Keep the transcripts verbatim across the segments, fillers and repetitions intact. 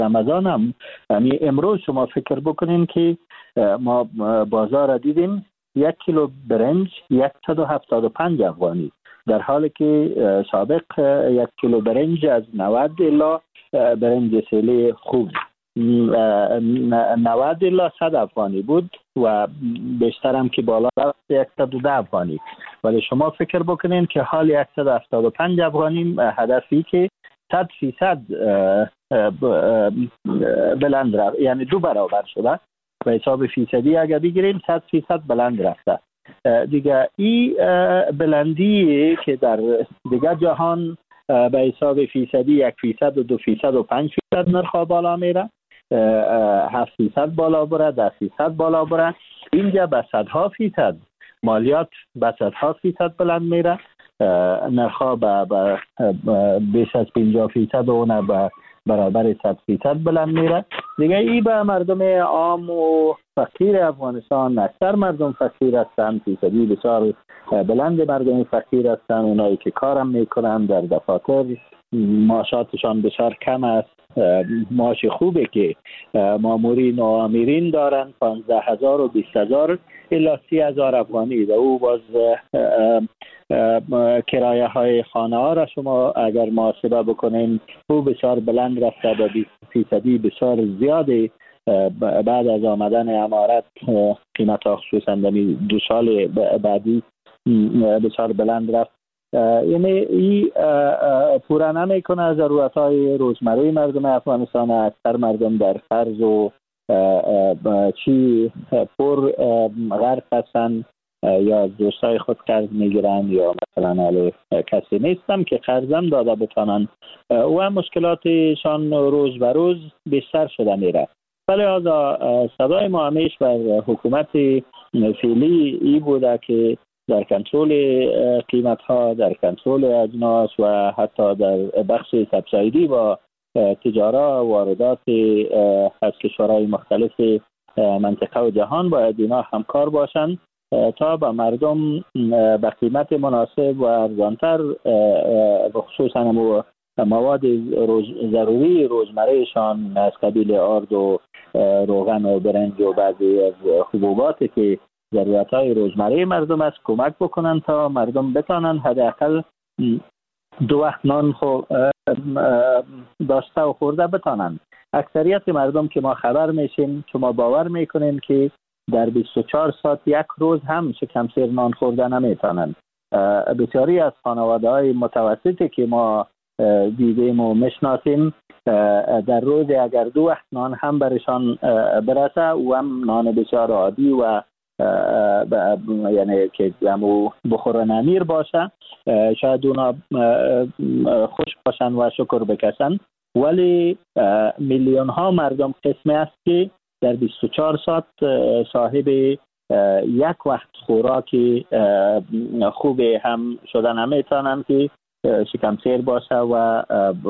رمضان هم یعنی امروز شما فکر بکنین که ما بازار را دیدیم یک کیلو برنج صد و هفتاد و پنج افغانی، در حالی که سابق یک کیلو برنج از نود الی برنج سیلی خوب نود الی صد افغانی بود و بیشتر هم که بالا رفت صد و ده افغانی. ولی شما فکر بکنین که حال صد و هفتاد و پنج افغانی هدفی که صد فیصد بلند رفت، یعنی دو برابر شده. به حساب فیصدی اگر بگیریم صد فیصد بلند رفته دیگه. این بلندی که در دیگه جهان به حساب فیصدی یک فیصد و دو فیصد و پنج فیصد نرخ بالا میره، هفت فیصد بالا بره، ده فیصد بالا بره. اینجا به صدها فیصد مالیات به صدها فیصد بلند میره، نرخ به بیش از پنجاه فیصد و اون به برابر صد فیصد بلند میره دیگه. ای به مردم عام و فقیر افغانستان، اکثر مردم فقیر هستند، فیصدی بسیار بلند مردم فقیر هستند، اونایی که کارم میکنن در دفاتر معاشاتشان بسیار کم است. معاش خوبه که مامورین و آمیرین دارن پانزده هزار و بیست هزار الی سی هزار افغانی و او باز کرایه های خانه ها را شما اگر محاسبه بکنین او بسیار بلند رفته به بیست فیصدی بسیار زیاده. بعد از آمدن امارت قیمت ها خصوصا دو سال بعدی بسیار بلند رفت. یعنی این پورا نمیکنه ضرورت های روزمره مردم افغانستان. اکثر مردم در قرض و چی پر غرق هستن، یا دوستای خود قرض میگیرن یا مثلا علی کسی نیستم که قرضم داده بتانن و مشکلاتشان روز به روز بیشتر شده میره. ولی از صدای ما همیش بر حکومت فعلی ای بوده که در کنترل قیمت ها، در کنترل اجناس و حتی در بخش سبسایدی با تجارت واردات از کشورهای مختلف منطقه و جهان باید اینا همکار باشند تا به مردم به قیمت مناسب و ارزانتر خصوصا مواد روز ضروری روزمرهشان از قبیل آرد و روغن و برنج و بعضی از حبوباتی که ضرورت‌های روزمره مردم است کمک بکنن تا مردم بتانن حداقل دو وقت نان خو داشته و خورده بتانن. اکثریت مردم که ما خبر میشیم شما باور میکنین که در بیست و چهار ساعت یک روز هم شکم سیر نان خورده نمیتونن. بسیاری از خانواده‌های متوسطی که ما دیدیم و مشناسیم در روز اگر دو وقت نان هم برشان برسه و هم نان بسیار عادی و یعنی که همو بخور نمیر باشه شاید اونا خوش باشن و شکر بکشن. ولی میلیون ها مردم قسمی است که در بیست و چهار ساعت صاحب یک وقت خوراکی خوب هم شدن نمیتونن که شکم سیر باشه و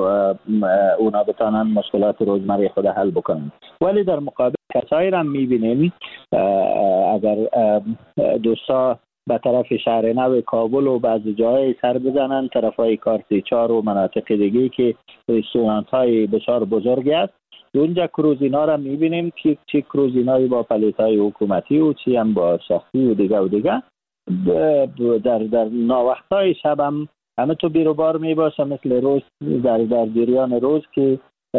اونا بتانن مشکلات روزمره خود حل بکنن. ولی در مقابل کسایی را میبینیم اگر دوستا به طرف شهر نو کابل و بعضی جای سر بزنن طرف های کارتیچار و مناطق دیگه که رستورانت های بسیار بزرگی است، اونجا کروزینا را میبینیم که چی کروزینای با پلیت های حکومتی و چی هم با شخصی و دیگه و دیگه در در ناوقت های شب هم همه تو بیرو بار می باشه مثل روز در در جریان روز که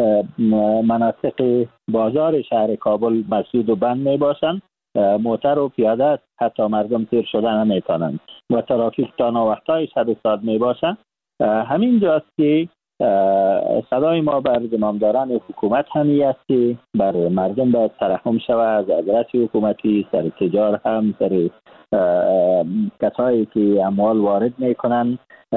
مناطق بازار شهر کابل مسدود و بند می باشن، موتر و پیاده حتی مردم تیر شدن نمیتونن و ترافیک تا ناوقت های شب ساعت می باشن. همین جاست که صدای ما بر زمامداران حکومت همی است که بر مردم باید ترحم شود از ادرس حکومتی سر تجار هم سر کسایی که اموال وارد میکنن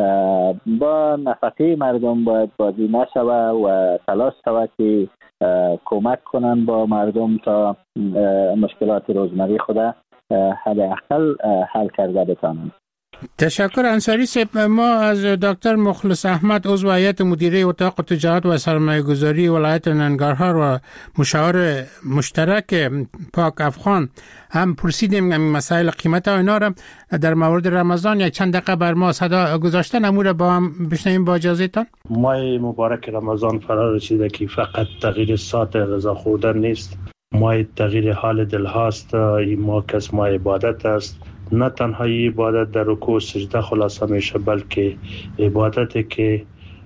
با نفقه مردم باید بازی نشود و تلاش شود که کمک کنن با مردم تا مشکلات روزمره خود حداقل حل کرده بتانند. تشکر انصاری صاحب. ما از دکتر مخلص احمد عضو هیئت مدیره اتاق تجارت و سرمایه‌گذاری ولایت ننگرهار و مشاور مشترک پاک افغان هم پرسیدیم این مسائل قیمت ها اینا را در مورد رمضان یک چند دقیقه بر ما صدا گذاشتن، امور با هم بشنویم با اجازهتان. ماه مبارک رمضان فرا رسیده که فقط تغییر ساعت غذا خوردن نیست، ماه تغییر حال دل هاست. این ماه کس ماه عبادت است. نه تنها عبادت در رکوع و سجده خلاصه میشه، بلکه عبادتی که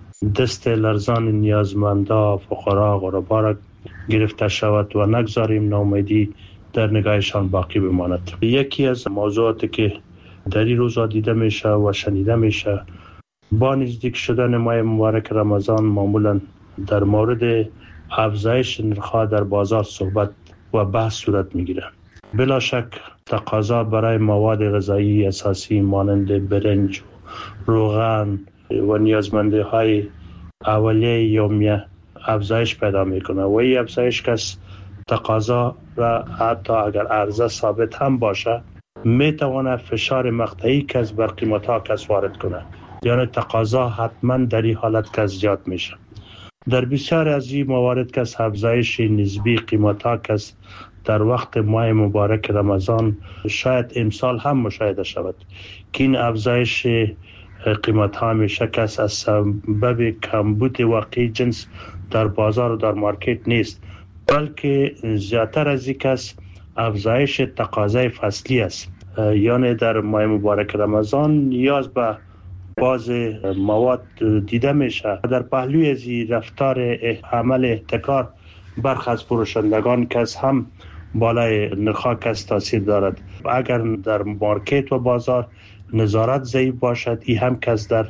دست لرزان نیازمندا فقرا غربا را گرفته شود و نگذاریم ناامیدی در نگاهشان باقی بماند. یکی از موضوعاتی که در این روزا دیده میشه و شنیده میشه با نزدیک شدن ماه مبارک رمضان معمولا در مورد افزایش نرخ‌ها در بازار صحبت و بحث صورت میگیره. بلا شک تقاضا برای مواد غذایی اساسی مانند برنج، روغن و نیازمندی های اولیه یومیه افزایش پیدا میکنه و این افزایش کس تقاضا را حتی اگر عرضه ثابت هم باشه میتونه فشار مقطعی کس بر قیمت ها کس وارد کنه، یعنی تقاضا حتما در این حالت کس زیاد میشه. در بسیار از این موارد کس افزایش نسبی قیمت ها کس در وقت ماه مبارک رمضان شاید امسال هم مشاهده شود که این افزایش قیمت ها میشه کس از سبب کمبود واقعی جنس در بازار و در مارکت نیست، بلکه زیادتر از این کس افزایش تقاضای فصلی است. یعنی در ماه مبارک رمضان نیاز به باز مواد دیده میشه. در پهلوی از رفتار عمل احتکار برخی از فروشندگان کس هم بالای نرخ‌ها کس تاثیر دارد. اگر در مارکت و بازار نظارت ضعیف باشد این هم کس در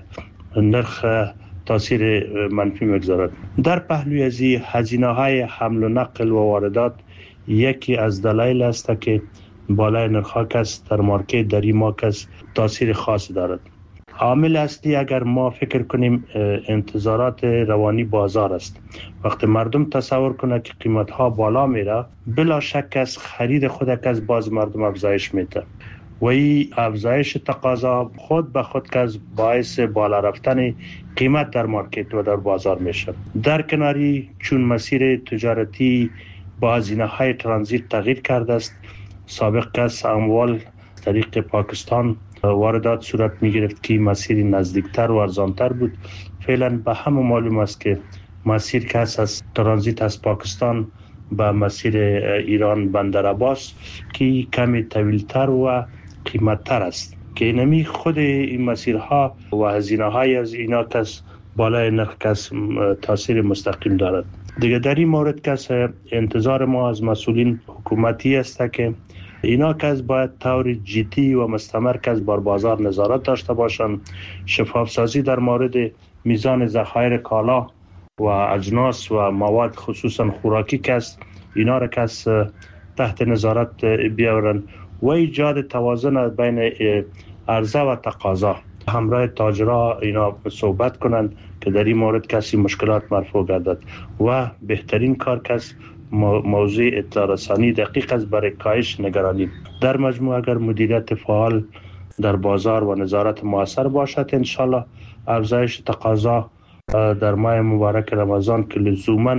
نرخ تاثیر منفی میگذارد. در پهلوی از هزینه‌های حمل و نقل و واردات یکی از دلایل است که بالای نرخ‌ها کس در مارکت در این ماه کس تاثیر خاص دارد. عامل اصلی اگر ما فکر کنیم انتظارات روانی بازار است. وقتی مردم تصور کنه که قیمت ها بالا میره بلا شک از خرید خود از باز مردم افزایش میده و این افزایش تقاضا خود به خود که از باعث بالا رفتن قیمت در مارکت و در بازار میشه. در کناری چون مسیر تجارتی با هزینه های ترانزیت تغییر کرده است، سابق کس اموال طریق پاکستان واردات صورت می گرفت که مسیر نزدیکتر و ارزانتر بود. فعلا به همه معلوم است که مسیر که از ترانزیت از پاکستان به مسیر ایران بندر عباس که کمی طویلتر و قیمتتر است که اینمی خود این مسیرها و هزینه های از اینا کس بالای نرخ کس تاثیر مستقیم دارد. دیگه در این مورد کس انتظار ما از مسئولین حکومتی است که اینا کس باید طور جدی و مستمر کس بر بازار نظارت داشته باشند. شفاف سازی در مورد میزان ذخایر کالا و اجناس و مواد خصوصا خوراکی کس اینا را کس تحت نظارت بیاورن و ایجاد توازن بین عرضه و تقاضا. همراه تاجرها اینا صحبت کنند که در این مورد کسی مشکلات مرفوع گردد و بهترین کار کس موضوع اطلاع رسانی دقیق از برای کاهش نگرانی. در مجموع اگر مدیریت فعال در بازار و نظارت موثر باشد انشالله افزایش تقاضا در ماه مبارک رمضان که لزوما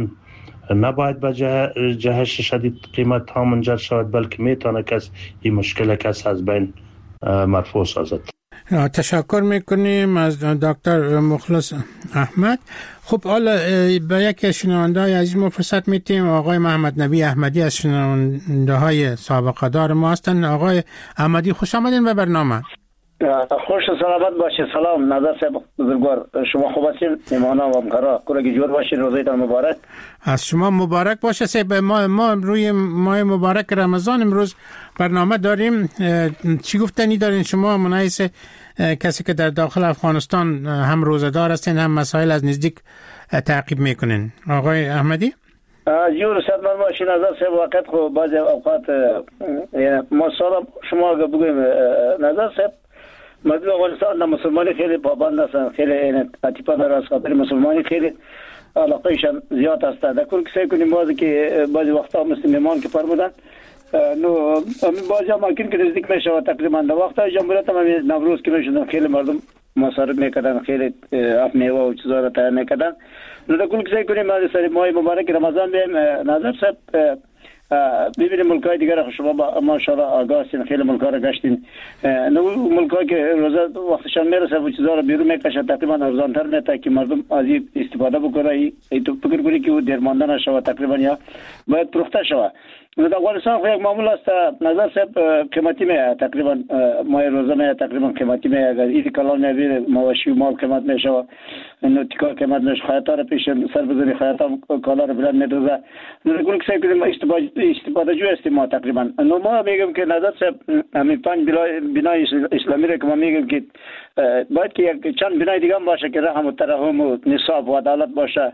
نباید به جهش شدید قیمت ها منجر شود بلکه میتونه کس این مشکل کس از بین مرفوع سازد. تشکر میکنیم از دکتر مخلص احمد. خب حالا به یک شنونده های عزیز ما فرصت میتیم. آقای محمد نبی احمدی از شنونده های سابقه دار ما هستند. آقای احمدی خوش آمدین به برنامه. خوش سلامت باشید. سلام نظر صاحب بزرگوار، شما خوب هستین؟ ایمانا و همکارا کلگی جور باشین، روزتان مبارک. از شما مبارک باشه صاحب. ما ما روی ماه مبارک رمضان امروز برنامه داریم. چی گفتنی دارین شما منایس کسی که در داخل افغانستان هم روزدار هستین هم مسائل از نزدیک تعقیب میکنین؟ آقای احمدی جور صدمت باشین نظر صاحب. وقت خب بعضی اوقات ما سال شما بگویم نظر صاحب مردم افغانستان در مسلمانی خیلی پابند هستن، خیلی عاطفه داره از خاطر مسلمانی خیلی علاقهشان زیاد هست. در کل کسی کنیم بعضی که بعضی وقتا مثل میمان که فرمودن نو بازی ممکن که نزدیک میشه تقریبا در وقت جمهوریت هم نوروز که میشدن خیلی مردم مصارف میکردن، خیلی میوه و چیزا رو تیار میکردن. نو در کل کسی کنیم از سری ماه مبارک رمضان بیم نظر صاحب ببینیم ملکای دیگر شما با ماشاءالله آگاه هستین، خیلی ملکا رو گشتین. نو ملکا که روزه وقتشان میرسه و چیزا رو بیرون میکشه تقریبا ارزانتر میته که مردم از این استفاده بکنه. ای تو فکر کنی که او درمانده نشود تقریبا یا باید پروخته شود. در افغانستان خو یک معمول است نظر صاحب قیمتی میه تقریبا ماه روزه میه تقریبا قیمتی میه. اگر این کلان میبینه مواشی و مال قیمت میشه، اینو تیکا قیمت میشه، خیاطا رو پیش سر بزنی خیاطا کالا رو بلند میدوزه. نگون که سعی کنیم استفاده جو هستیم ما تقریبا. نو ما میگم که نظر صاحب همین پنج بنای اسلامی رو که ما میگم که باید که یک چند بنای دیگه هم باشه که رحم و ترحم و نصاب و عدالت باشه.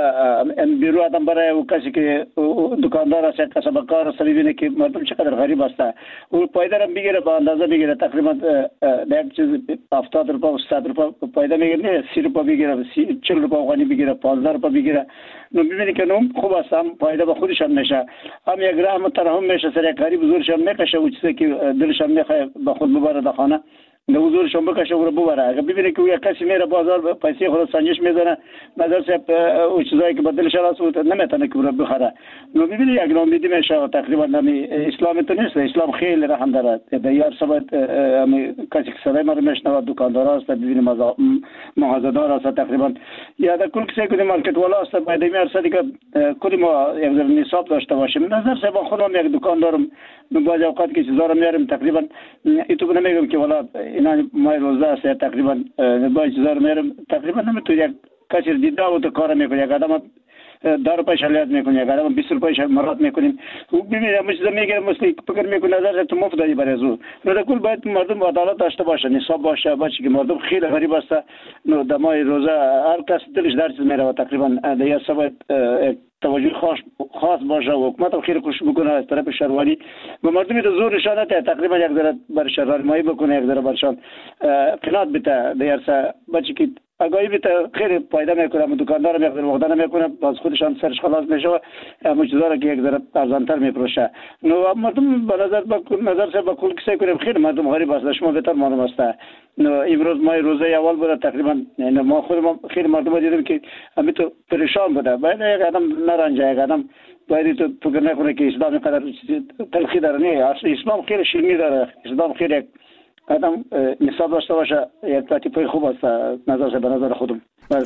بیرو آدم برای او کسی که دکاندار است کسب کار است ببینه که مردم چقدر غریب است، او پایدار هم بگیره با اندازه بگیره تقریبا یک چیز هفتاد روپیه و صد روپیه پایدار میگیره، نه سی روپیه بگیره، چهل روپیه افغانی بگیره، پانزده روپیه بگیره. نو ببینی که نوم خوب است، هم پایده به خودش هم میشه، هم یک رحم و ترحم میشه، سر یک غریب زورش هم میکشه و چیزی که دلش هم میخواد به خود ببره در خانه نو زورش هم بکشه و ببره. اگه ببینی که یک کسی میره بازار پیسه خود سنجش میزنه نظر صاحب او چیزایی که به دلش راست نمیتونه که رو بخره. نو ببینی یک ناامیدی میشه تقریبا. نمی اسلام تو نیست، اسلام خیلی رحم داره. در یار سبت امی کسی که صدای ما رو میشنوه دکاندار است، ببینی مغازه‌دار است تقریبا، یا در کل کسی که مارکت والا است باید میارسه که کلی ما یک نصاب داشته باشیم. نظر صاحب خودم یک دکاندارم بعضی اوقات که چیزا رو میارم تقریبا ایتو نمیگم که والا اینا مای روزه است تقریبا بعضی چیزا رو میارم تقریبا نمیتونه یک کسی دیده و تو کار میکنه، یک آدم ده روپیه شلیات میکنه، یک آدم بیست روپیه مرات میکنیم. ببینید همه چیزا میگیرم مثل فکر میکنه نظر تو مفت دادی برای زو. نو در کل باید مردم عدالت داشته باشه، نصاب باشه، باشه که مردم خیلی غریب است. نو در ماه روزه هر کس دلش در چیز میره و تقریبا در سبب توجه خاص خاص باشه و حکومت هم خیلی خوش بکنه از طرف شهروانی و مردمی تو زور نشانه ده تقریبا یک ذره بر شهروانی بکنه، یک ذره برشان قناعت بده دیارسا بچه که اگاهی بده خیلی فایده میکنه. من دکاندارم یک ذره وقتا نمیکنه باز خودشان سرش خلاص میشه و مجزا را که یک ذره ارزانتر میفروشه. نو مردم به نظر با نظر سه با کل کسی کنیم خیلی مردم غریب است، شما بهتر معلوم است. نو امروز ما روزه اول بود تقریبا ما خود ما خیلی مردم دیدیم که همین تو پریشان بوده. باید یک آدم نرنجه، یک آدم باید تو فکر نکنه که اسلام قدر تلخی داره. نه اسلام خیلی شیرینی داره، اسلام خیلی آدم نصاب داشته باشه، یک لطیفه خوب است نظر به نظر خودم.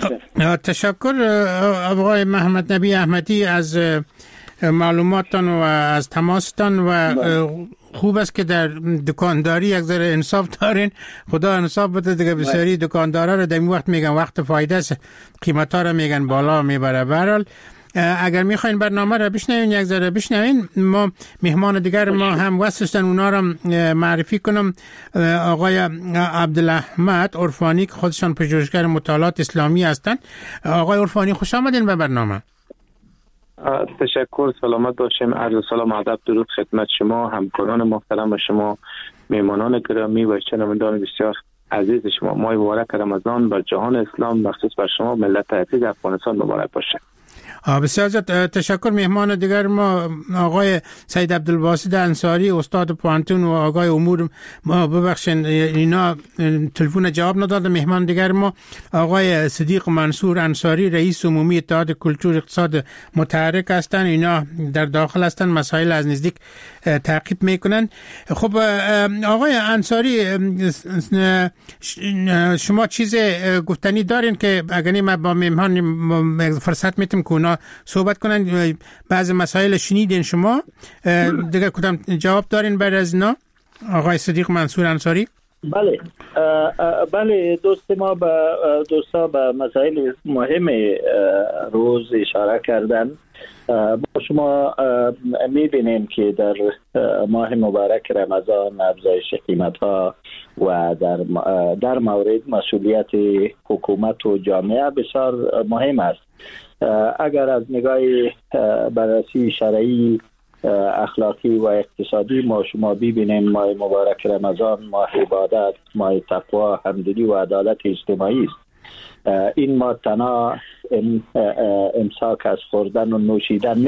تشکر آقای محمد نبی احمدی از معلوماتتان و از تماستان و خوب است که در دکانداری یک ذره انصاف دارین. خدا انصاف بده دیگه. بسیاری دکاندارا رو در این وقت میگن وقت فایده است، قیمتا رو میگن بالا میبره. به هر حال اگر میخواین برنامه رو بشنوین یک ذره بشنوین. ما مهمان دیگر ما هم واسطن اونا رو معرفی کنم. آقای عبدالاحمد عرفانی که خودشان پژوهشگر مطالعات اسلامی هستند. آقای عرفانی خوش آمدین به برنامه. تشکر، سلامت باشیم. عرض سلام ادب درود خدمت شما، همکاران محترم و شما میهمانان گرامی و شنوندگان بسیار عزیز شما. ماه مبارک رمضان بر جهان اسلام مخصوص بر شما ملت عزیز افغانستان مبارک باشه. بسیار زیاد تشکر. مهمان دیگر ما آقای سید عبدالباسط انصاری استاد پوانتون و آقای امور ما ببخشید اینا تلفن جواب نداد. مهمان دیگر ما آقای صدیق منصور انصاری رئیس عمومی اتحاد کلتور اقتصاد متحرک هستند. اینا در داخل هستند، مسائل از نزدیک تعقیب میکنن. خب آقای انصاری شما چیز گفتنی دارین که اگر ما با مهمان فرصت میتیم که صحبت کنن؟ بعض مسائل شنیدین شما دیگه کدام جواب دارین بعد از اینا آقای صدیق منصور انصاری؟ بله بله دوست ما به دوستا به مسائل مهم روز اشاره کردن. با شما میبینیم که در ماه مبارک رمضان افزایش قیمت ها و در در مورد مسئولیت حکومت و جامعه بسیار مهم است. اگر از نگاه بررسی شرعی، اخلاقی و اقتصادی ما شما ببینیم ماه مبارک رمضان ماه عبادت، ماه تقوا، همدلی و عدالت اجتماعی است. این ما تنها امساک از خوردن و نوشیدن نیست،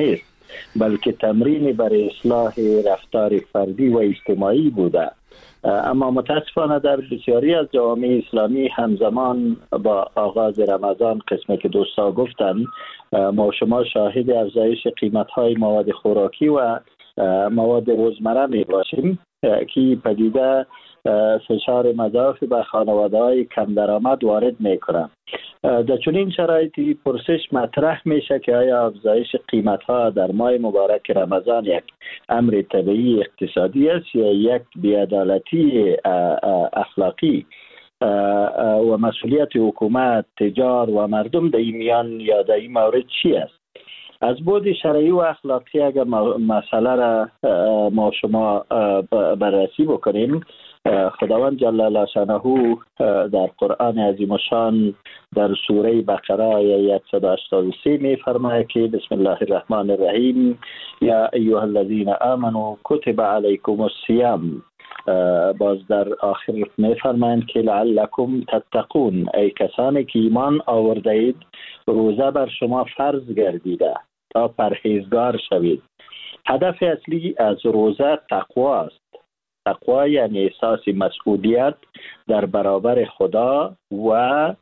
بلکه تمرین برای اصلاح رفتار فردی و اجتماعی بوده. اما متاسفانه در بسیاری از جوامع اسلامی همزمان با آغاز رمضان، قسمی که دوستا گفتن، ما شما شاهد افزایش قیمت‌های مواد خوراکی و مواد روزمره می باشیم که پدیده فشار مضاعف به خانواده‌های کم درآمد وارد می‌کنند. در چنین شرایطی پرسش مطرح میشه که آیا افزایش قیمت‌ها در ماه مبارک رمضان یک امر طبیعی اقتصادی است یا یک بی‌عدالتی اخلاقی و مسئولیت حکومت، تجار و مردم در این میان یا در این مورد چی است؟ از بعد شرعی و اخلاقی اگر مسئله را ما شما بررسی بکنیم، خداوند جل شانه در قرآن عظیم الشان در سوره بقره آیه صد و هشتاد و سه می فرماید که بسم الله الرحمن الرحیم یا ایها الذین آمنوا کتب علیکم الصیام. باز در آخر می فرمایند که لعلکم تتقون، ای کسانی که ایمان آورده اید روزه بر شما فرض گردیده تا پرهیزگار شوید. هدف اصلی از روزه تقوا است. تقوا یعنی احساس مسئولیت در برابر خدا و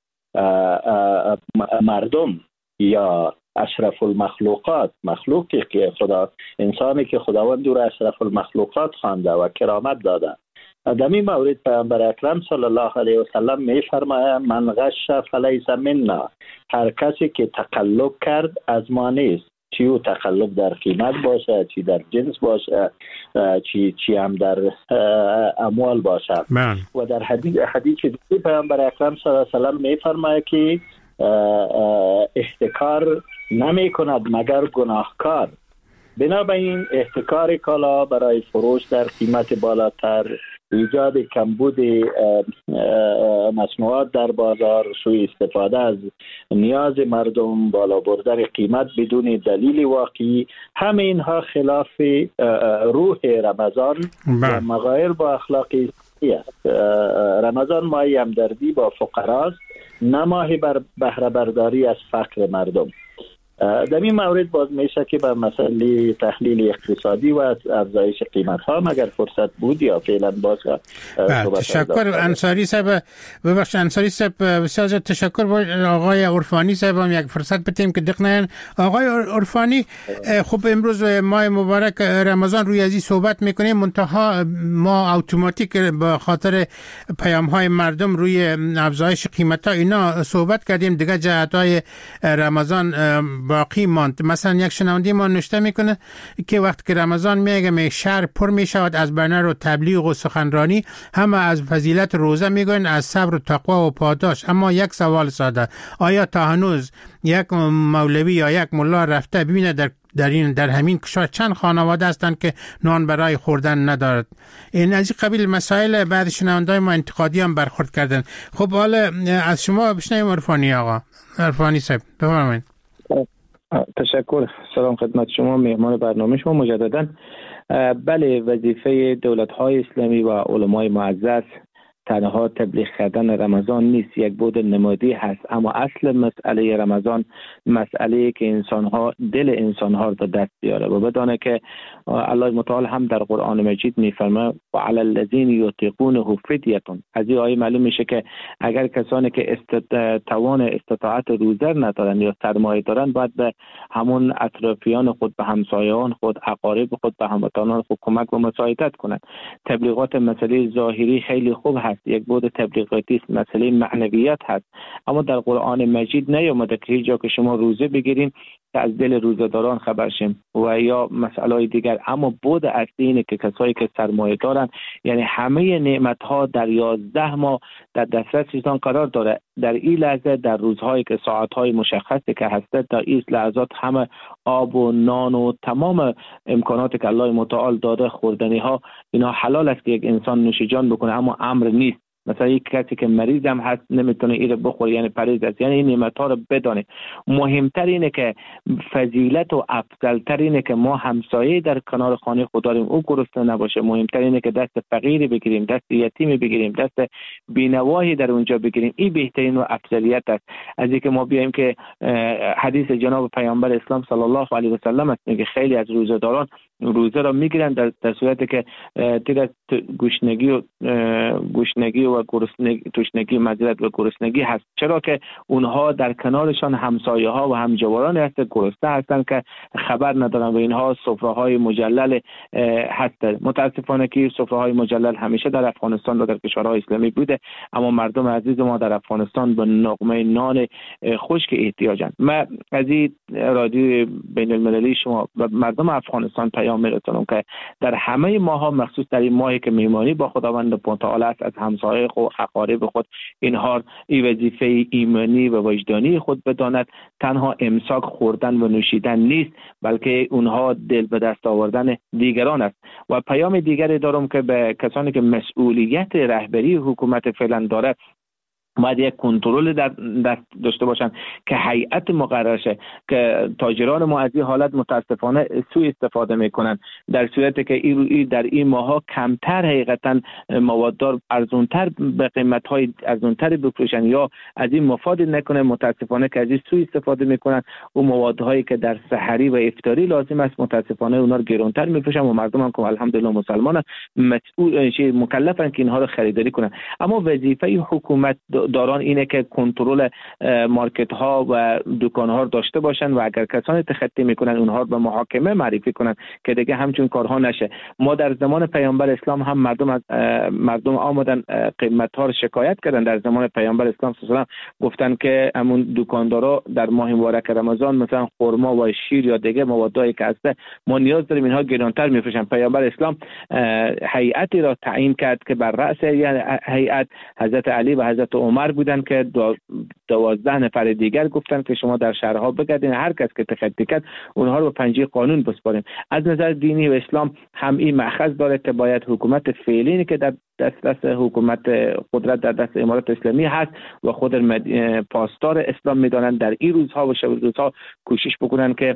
مردم یا اشرف المخلوقات، مخلوقی که خدا، انسانی که خداوند او را اشرف المخلوقات خوانده و کرامت داده. در این مورد پیامبر اکرم صلی الله علیه و سلم می فرماید من غش فلیس منا، هر کسی که تقلب کرد از ما نیست. چی او تقلب در قیمت باشه، چی در جنس باشه، چی چی هم در اموال باشه. من. و در حدیث حدیث دیگه پیامبر اکرم صلی الله علیه و سلم می فرماید که احتکار نمی کند مگر گناهکار. بنابراین احتکار کالا برای فروش در قیمت بالاتر، ایجاد کمبود مصنوعات در بازار، سوء استفاده از نیاز مردم، بالا بردن قیمت بدون دلیل واقعی، همه اینها خلاف روح رمضان و مغایر با اخلاقی است. رمضان ماه همدردی با فقراست، نه ماه بر بهره برداری از فقر مردم. در این مورد باز میشه که به مسئله تحلیل اقتصادی و افزایش قیمت ها مگر فرصت بود یا فعلا باز تشکر انصاری صاحب. ببخشید انصاری صاحب، بسیار تشکر. با آقای عرفانی صاحب هم یک فرصت بدیم که دقیقاً آقای عرفانی، خب امروز ماه مبارک رمضان روی ازی صحبت میکنیم، منتها ما اتوماتیک به خاطر پیام های مردم روی افزایش قیمت ها اینا صحبت کردیم، دیگه جهت های رمضان باقی ماند. مثلا یک شنونده ما نوشته میکنه که وقتی که رمضان میگه شهر پر میشود از بنر و تبلیغ و سخنرانی، همه از فضیلت روزه میگن، از صبر و تقوا و پاداش. اما یک سوال ساده، آیا تا هنوز یک مولوی یا یک ملا رفته ببینه در در این در همین کشور چند خانواده هستند که نان برای خوردن ندارد؟ این از این قبیل مسائل بعد شنونده‌های ما انتقادی هم برخورد کردن. خب حالا از شما بشنویم عرفانی آقا. عرفانی صاحب بفرمایید. تشکر. سلام خدمت شما، مهمان برنامه شما مجددا. بله، وظیفه دولت‌های اسلامی و علمای معزز تنها تبلیغ کردن رمضان نیست، یک بود نمادی هست، اما اصل مسئله رمضان مسئله که انسان‌ها دل انسان‌ها را دست بیاره و بدانه که الله متعال هم در قرآن مجید می‌فرماید و علی الذین یطیقونه فدیه. از این آیه معلوم میشه که اگر کسانی که است... توان استطاعت روزه ندارن یا سرمایه دارن، باید به همون اطرافیان خود، به همسایه‌ان خود، اقارب خود، به هموطنان خود کمک و مساعدت کنند. تبلیغات مسئله ظاهری خیلی خوب هست، یک بود تبلیغاتی است، مسئله معنویت هست، اما در قرآن مجید نیامده که هیچ جا که شما روزه بگیرین که از دل روزه‌داران خبر شیم و یا مسائل دیگر. اما بود اصلی اینه که کسایی که سرمایه دارن، یعنی همه نعمت ها در یازده ماه در دسترسشان قرار داره. در این لحظه، در روزهایی که ساعت های مشخصی که هسته، در این لحظات همه آب و نان و تمام امکاناتی که الله متعال داده، خوردنی ها، اینا حلال است که یک انسان نوش جان بکنه، اما امر نیست مثلا یک کسی که مریض هم هست نمیتونه اینو بخوره، یعنی پرهیز است. یعنی این نعمت ها رو بدانه. مهمتر اینه که فضیلت و افضلتر اینه که ما همسایه در کنار خانه خود داریم، او گرسنه نباشه. مهمتر اینه که دست فقیری بگیریم، دست یتیمی بگیریم، دست بی‌نوایی در اونجا بگیریم. این بهترین و افضلیت است از اینکه ما بیایم که حدیث جناب پیامبر اسلام صلی الله علیه و سلم است میگه خیلی از روزه‌داران روزه را میگیرن در, در صورتی که تیر گوشنگی و گوشنگی و گرسنگی تشنگی معذرت و گرسنگی هست، چرا که اونها در کنارشان همسایه ها و همجواران هست گرسنه هستند که خبر ندارن و اینها سفره های مجلل هست. متاسفانه که سفره های مجلل همیشه در افغانستان و در کشورهای اسلامی بوده، اما مردم عزیز ما در افغانستان به نغمه نان خشک احتیاجند. من از این رادیو بین المللی شما و مردم افغانستان پیام میرسونم که در همه ماها مخصوص در این ماهی که میمانی با خداوند متعال است از همسایه خود اقارب خود اینها این وظیفه ایمانی و وجدانی خود بداند. تنها امساک خوردن و نوشیدن نیست، بلکه اونها دل به دست آوردن دیگران است. و پیام دیگری دارم که به کسانی که مسئولیت رهبری حکومت فعلا داره باید یک کنترل در دست داشته باشن که هیئت مقرر شه که تاجران ما از این حالت متاسفانه سوء استفاده میکنن، در صورتی که این در این ماها کمتر حقیقتا مواددار ارزونتر به قیمت های ارزونتر بفروشن یا از این مفاد نکنه. متاسفانه که از این سوء استفاده میکنن و موادهایی که در سحری و افطاری لازم است متاسفانه اونا رو گرانتر میفروشن و مردم هم که الحمدلله مسلمان مسئول مکلفن که اینها رو خریداری کنن. اما وظیفه حکومت داران اینه که کنترل مارکت ها و دکان ها داشته باشن و اگر کسانی تخطی میکنن اونها رو به محاکمه معرفی کنن که دیگه همچون کارها نشه. ما در زمان پیامبر اسلام هم مردم از مردم آمدن قیمت ها رو شکایت کردن. در زمان پیامبر اسلام صلی الله علیه و گفتن که همون دکاندارا در ماه مبارک رمضان مثلا خرما و شیر یا دیگه موادایی که هست ما نیاز داریم اینها گرانتر میفروشن. پیامبر اسلام هیئتی را تعیین کرد که بر رأس هیئت حضرت علی و حضرت عمر بودن که دوازده نفر دیگر گفتن که شما در شهرها بگردین، هر کس که تخطی کرد اونها رو به پنجه قانون بسپاریم. از نظر دینی و اسلام هم این مأخذ داره که باید حکومت فعلی که در دست دست حکومت قدرت در دست امارات اسلامی هست و خود پاسدار اسلام میدانند در این روزها و شب روزها کوشش بکنن که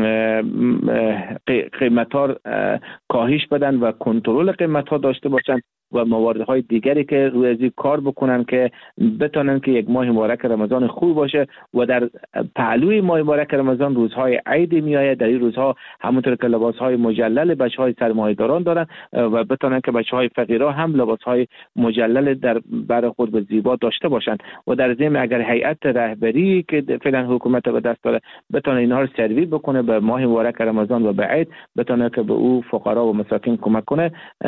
قیمت‌ها کاهش بدن و کنترل قیمت‌ها داشته باشن و مواردهای دیگری که روی ازی کار بکنن که بتونن که یک ماه مبارک رمضان خوب باشه. و در پهلوی ماه مبارک رمضان روزهای عید میآید، در این روزها همونطور که لباسهای مجلل بچهای سرمایه‌داران دارن و بتونن که بچهای فقیرا هم لباسهای مجلل در بر خود به زیبا داشته باشند. و در ضمن اگر هیئت رهبری که فعلا حکومت به دست داره بتونه اینها رو سروی بکنه به ماه مبارک رمضان و به عید، بتونه که به او فقرا و مساکین کمک کنه،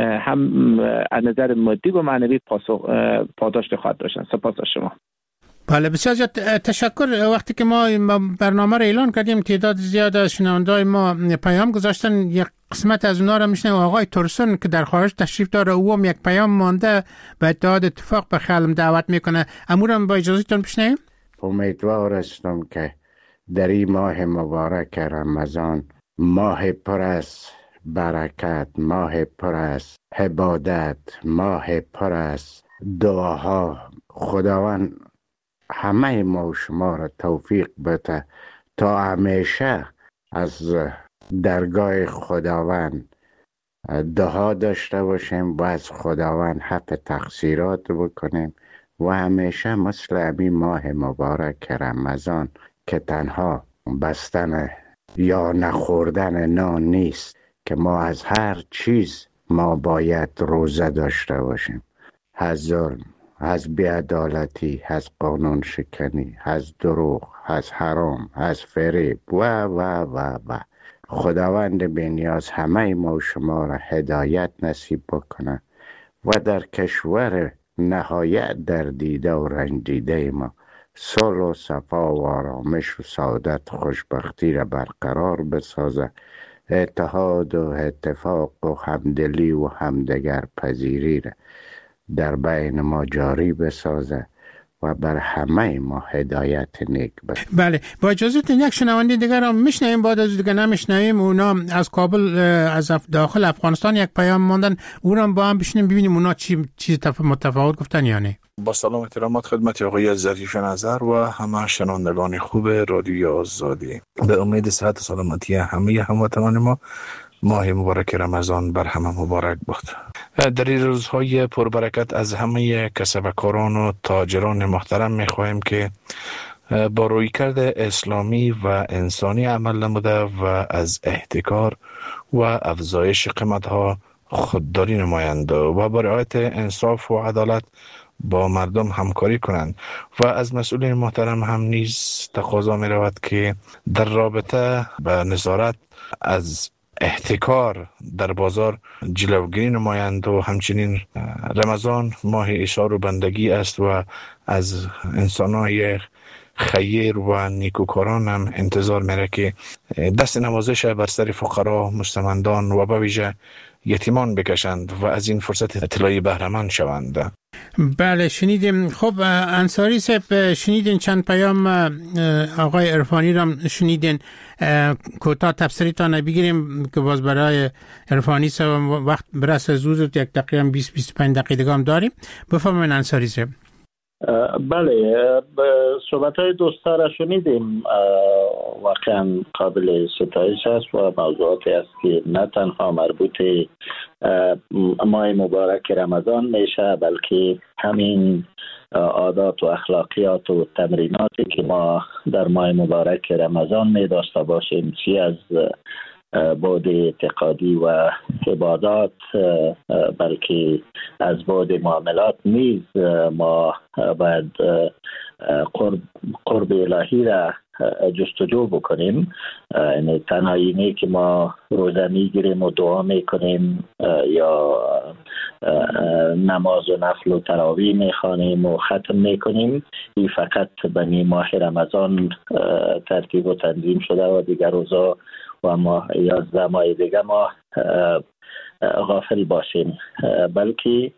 هم از نظر مادی و معنوی پاسخ پاداش خواهد داشتن. سپاس از شما. بله بسیار زیاد تشکر. وقتی که ما برنامه را اعلان کردیم تعداد زیاد از شنونده‌های ما پیام گذاشتن. یک قسمت از اونها را میشنویم. آقای تورسون که در خارج تشریف داره او هم یک پیام مانده به اتحاد اتفاق به خلم دعوت میکنه. امورم با اجازهتون بشنویم. امیدوار هستم که در این ماه مبارک رمضان ماه پر از برکت، ماه پر از عبادت، ماه پر از دعاها، خداوند همه ما و شما را توفیق بده تا همیشه از درگاه خداوند دعا داشته باشیم و از خداوند حق تقصیرات بکنیم و همیشه مثل همین ماه مبارک رمضان که تنها بستن یا نخوردن نان نیست که ما از هر چیز ما باید روزه داشته باشیم. از ظلم، از بیعدالتی، از قانون شکنی، از دروغ، از حرام، از فریب و و و و خداوند بی‌نیاز همه ما و شما را هدایت نصیب بکنه و در کشور نهایت در دیده و رنجیده ما صلح و صفا و آرامش و سعادت خوشبختی را برقرار بسازه، اتحاد و اتفاق و همدلی و همدیگر پذیری را در بین ما جاری بسازه و بر همه ما هدایت نیک بشه. بله، با اجازهتون یک شنونده دیگر هم میشنویم، بعد از دیگه نمیشنویم. اونا از کابل از داخل افغانستان یک پیام ماندن، اونم با هم بشینیم ببینیم اونا چی چیز متفاوت گفتن یا نه. با سلام و احترامات خدمت آقای ظریف نظر و همه شنوندگان خوب رادیوی آزادی. به امید صحت و سلامتی همه هموطنان ما، ماه مبارک رمضان بر همه مبارک باد. در این روزهای پربرکت از همه کسبکاران و تاجران محترم میخواهیم که با رویکرد اسلامی و انسانی عمل نموده و از احتکار و افزایش قیمت‌ها خودداری نمایند و با رعایت انصاف و عدالت با مردم همکاری کنند و از مسئولین محترم هم نیز تقاضا می رود که در رابطه با نظارت از احتکار در بازار جلوگیری نمایند و همچنین رمضان ماه ایثار و بندگی است و از انسان‌های خیر و نیکوکاران هم انتظار میره که دست نوازش بر سر فقرا، مستمندان و به ویژه یتیمان بکشند و از این فرصت اطلاعی بهره مند شوند. بله شنیدیم. خب انصاری صاحب، شنیدین چند پیام آقای عرفانی را شنیدین، کوتاه تفسیرتان بگیریم که باز برای عرفانی صاحب وقت برسه زود، یک تقریبا بیست بیست و پنج دقیقه هم داریم. بفرمایید انصاری صاحب. بله، صحبت های دوستا را شنیدیم، واقعا قابل ستایش است و موضوعاتی است که نه تنها مربوط ماه مبارک رمضان میشه، بلکه همین عادات و اخلاقیات و تمریناتی که ما در ماه مبارک رمضان می داشته باشیم، چی از بعد اعتقادی و عبادات بلکه از بعد معاملات نیز ما باید قرب, قرب الهی را جستجو بکنیم. یعنی تنها اینه که ما روزه میگیریم و دعا میکنیم یا نماز و نفل و تراویح میخوانیم و ختم میکنیم، این فقط به ماه رمضان ترتیب و تنظیم شده و دیگر روزا و ما یازده ماه دیگه ما غافل باشیم، بلکه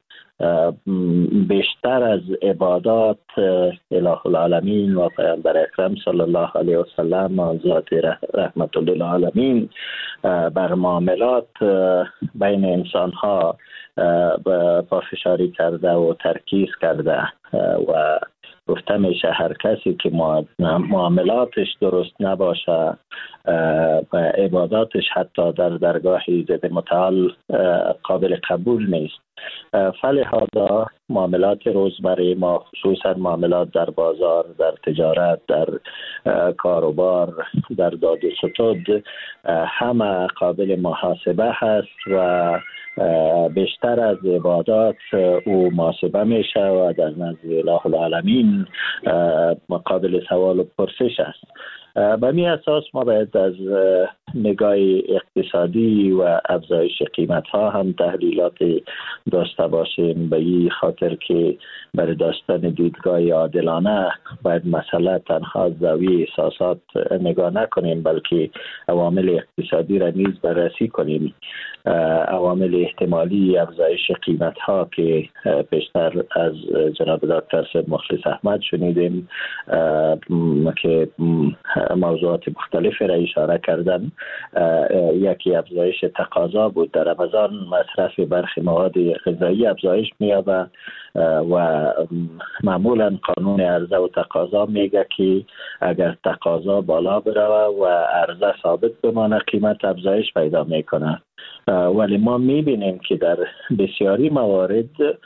بیشتر از عبادات اله العالمین و پیامبر اکرم صلی الله علیه و سلم و ذات رحمت للعالمین بر معاملات بین انسان ها پافشاری کرده و ترکیز کرده و گفته میشه هر کسی که معاملاتش درست نباشه و عباداتش حتی در درگاه ایزد متعال قابل قبول نیست. فلهذا معاملات روزمره ما، خصوصا معاملات در بازار، در تجارت، در کاروبار، در داد و ستد، همه قابل محاسبه هست و بیشتر از عبادات او محاسبه میشه و در نزد اله العالمین قابل سوال و پرسش است. به می اساس ما باید از نگاه اقتصادی و افزایش قیمت ها هم تحلیلات داشته باشیم، به این خاطر که برای داشتن دیدگاه عادلانه باید مسئله تنها زاویه احساسات نگاه نکنیم، بلکه عوامل اقتصادی را نیز بررسی کنیم. عوامل احتمالی افزایش قیمت ها که پیشتر از جناب دکتر صاحب مخلص احمد شنیدیم که موضوعات مختلفی را اشاره کردن. یکی افزایش تقاضا بود. در رمضان مصرف برخی مواد غذایی افزایش می‌یابه و معمولا قانون عرضه و تقاضا میگه که اگر تقاضا بالا بروه و عرضه ثابت بمانه قیمت افزایش پیدا میکنه، ولی ما میبینیم که در بسیاری موارد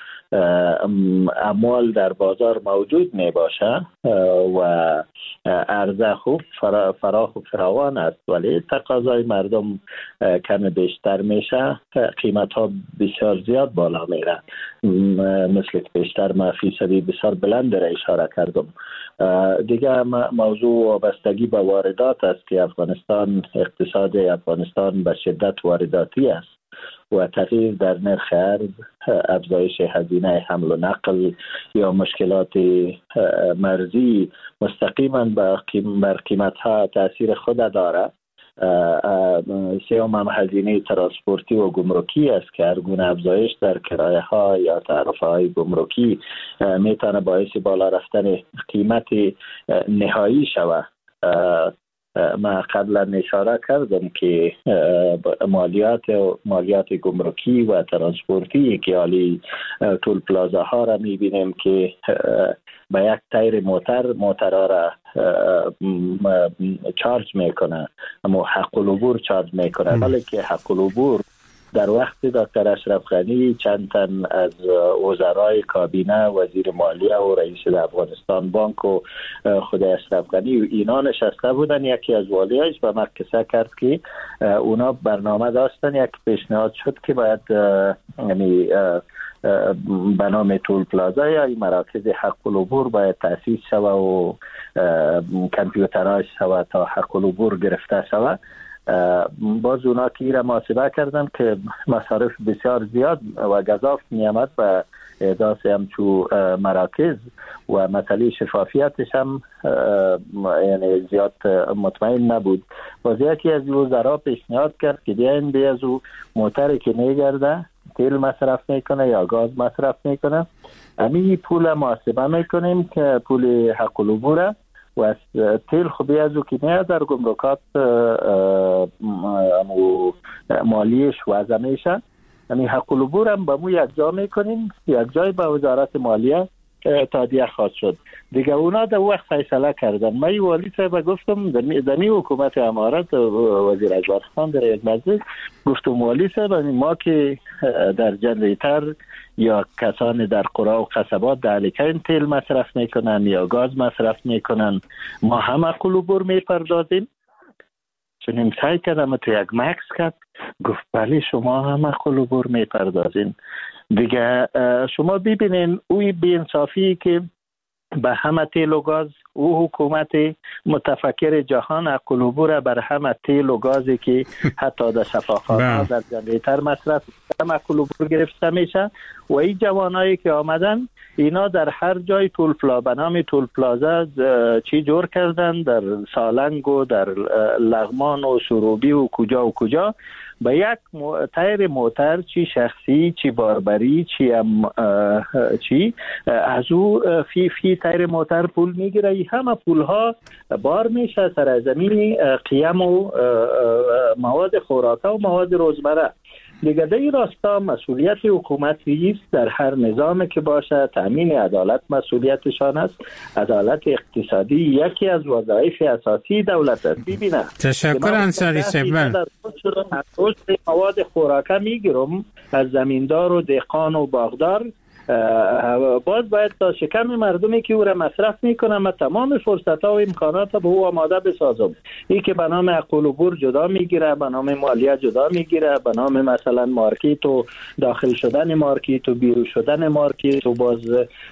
اموال در بازار موجود می باشه و عرضه خوب فراخ و فراوان است، ولی تقاضای مردم کم بیشتر میشه، قیمت ها بسیار زیاد بالا میره. مثل که بیشتر ما فیصدی بسیار بلند را اشاره کردم. دیگه موضوع وابستگی به واردات است که افغانستان، اقتصاد افغانستان به شدت وارداتی است و تغییر در نرخ ارز، افزایش هزینه حمل و نقل یا مشکلات مرزی مستقیما بر قیمت ها تاثیر خود داره سوم هم هزینه ترانسپورتی و گمرکی است که هر گونه افزایش در کرایه ها یا تعرفه های گمرکی میتونه باعث بالا رفتن قیمت نهایی شود. ما قبلا اشاره کردم که مالیات مالیات گمرکی و ترانسپورتی که حالی تول پلازا ها را میبینیم که به یک تایر موتر موترها را چارج میکنه، اما حق العبور چارج میکنه، ولی که حق العبور در وقت دکتر اشرف غنی چند تن از وزرای کابینه، وزیر مالیه و رئیس افغانستان بانک و خود اشرف غنی و اینا نشسته بودن، یکی از والیاش به ما قصه کرد که اونا برنامه داشتن، یک پیشنهاد شد که باید یعنی به نام تول پلازا یا مراکز حق العبور باید تأسیس شود و کامپیوتراژ شود تا حق العبور گرفته شود. باز اونا که ایره محاسبه کردن که مصارف بسیار زیاد و گزاف میامد و احداث همچو مراکز و مسئله شفافیتش هم یعنی زیاد مطمئن نبود. باز یکی از وزرا پیشنهاد کرد که بیاین بیازو موتری که میگرده تیل مصرف میکنه یا گاز مصرف میکنه، همین پول محاسبه میکنیم که پول حق العبوره و تیل خوبی از او که نه در گمرکات مالیش وضع میشه، یعنی حق العبور هم با مو یک جا میکنیم، یک جای با وزارت مالیه تادیه خواهد شد دیگه. اونا در وقت فیصله کردن. من والی صاحب گفتم در می حکومت امارات وزیر اکبر خان در یک مجلس گفتم والی صاحب ما که در جنریتر یا کسان در قرى و قصبات در الیکین تیل مصرف میکنن یا گاز مصرف میکنن، ما هم حق العبور میپردازیم. چون سعی کردم تو یک مکس کرد، گفت بله شما هم حق العبور میپردازین دیگه. شما ببینین اوی بی‌انصافی که به همه تیل و گاز او حکومت متفکر جهان حق العبور بر همه تیل و گازی که حتی در شفاخانه در جنریتر مصرف هم حق العبور گرفته میشه و این جوانایی که آمدن اینا در هر جای تول پلا به نام تول پلازا چی جور کردن، در سالنگ و در لغمان و سروبی و کجا و کجا با یک تایر موتر چی شخصی چی باربری چی هم چی از او فی فی تایر موتر پول میگیره. همه پول ها بار میشه سر زمین قیم و مواد خوراکه و مواد روزمره دیگه. در این راستا مسئولیت حکومتی است در هر نظام که باشه، تامین عدالت مسئولیتشان است. عدالت اقتصادی یکی از وظایف اساسی دولت است. ببینه تشکر انصاری صاحب. مواد خوراکه میگیرم از زمیندار و دهقان و باغدار، باز باید تا شکم مردمی که او را مصرف میکنم و تمام فرصت ها و امکانات به او آماده بسازم. این که به نام حق العبور جدا میگیره، به نام مالیه جدا میگیره، به نام مثلا مارکت و داخل شدن مارکت و بیرون شدن مارکت و باز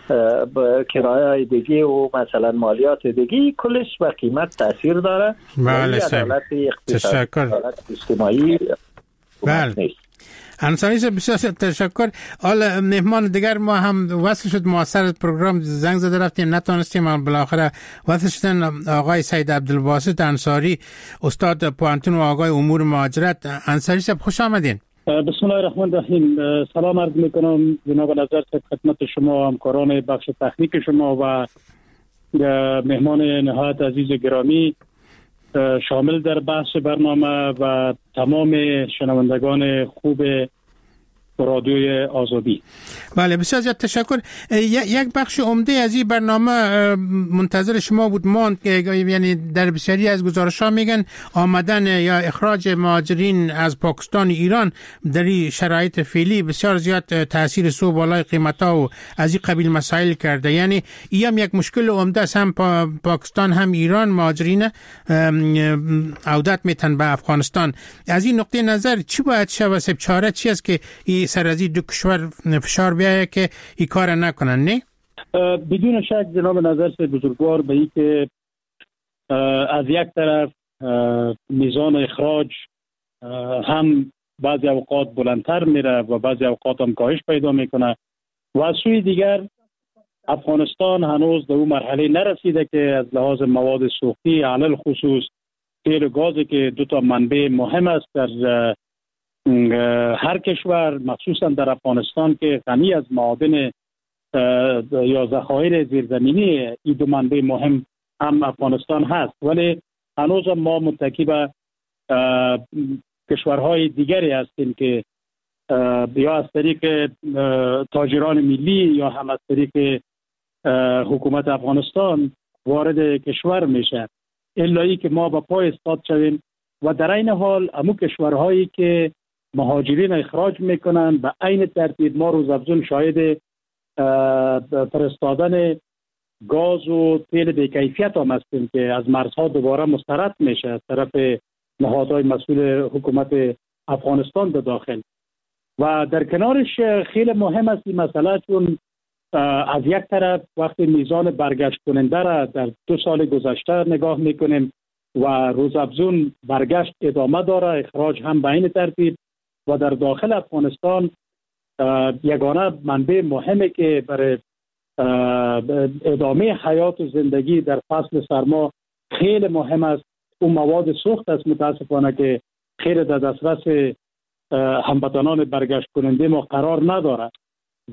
کرایه دیگه و مثلا مالیات دیگه، کلش به قیمت تاثیر داره. بله عدالت اقتصادی، عدالت اجتماعی بله. انصاری صاحب بسیار تشکر. حالا مهمان دیگر ما هم وصل شد، موثر پروگرام زنگ زده رفتیم نتونستیم، اما بالاخره وصل شدن آقای سید عبدالباسط انصاری، استاد پوانتون و آقای امور مهاجرت. انصاری صاحب خوش آمدین. بسم الله الرحمن الرحیم. سلام عرض میکنم جناب نظر صاحب خدمت شما، همکاران بخش تکنیک شما و مهمان نهایت عزیز گرامی شامل در بحث برنامه و تمام شنوندگان خوب رادیوی آزادی. بله بسیار زیاد تشکر. یک بخش عمده از این برنامه منتظر شما بود ماند که یعنی در بسیاری از گزارش‌ها میگن آمدن یا اخراج مهاجرین از پاکستان ایران در این شرایط فعلی بسیار زیاد تاثیر سو بالای قیمت‌ها و از این قبیل مسائل کرده. یعنی این هم یک مشکل عمده است، هم پا پاکستان هم ایران مهاجرین عودت میتن به افغانستان. از این نقطه نظر چی باید شود؟ سب چاره چی است که این سر از این دو کشور فشار بیایه که این کار نکنن؟ نه بدون شک جناب نظر بزرگوار به این که از یک طرف میزان اخراج هم بعضی اوقات بلندتر میره و بعضی اوقات هم کاهش پیدا میکنه و از سوی دیگر افغانستان هنوز در اون مرحله نرسیده که از لحاظ مواد سوختی علل خصوص تیل و گازی که دو تا منبع مهم است در هر کشور، مخصوصا در افغانستان که غنی از معادن یا ذخایر زیرزمینی، این دو منبع مهم هم افغانستان هست، ولی هنوز ما متکی به کشورهای دیگری هستیم که یا از طریق تاجران ملی یا هم از طریق حکومت افغانستان وارد کشور میشه، الا که ما با پای استاد شویم و در این حال امو کشورهایی که مهاجرین اخراج میکنن به عین ترتیب ما روز افزون شاهد فرستادن گاز و تیل بی‌کیفیت هم هستیم که از مرزها دوباره مسترد میشه از طرف نهادهای مسئول حکومت افغانستان به داخل. و در کنارش خیلی مهم است این مسئله، چون از یک طرف وقتی میزان برگشت کننده را در دو سال گذشته نگاه میکنیم و روز افزون برگشت ادامه داره، اخراج هم به این ترتیب، و در داخل افغانستان یگانه منبع مهمه که برای ادامه حیات و زندگی در فصل سرما خیلی مهم است، اون مواد سوخت است متاسفانه که خیلی در دسترس هموطنان برگشت کننده ما قرار نداره و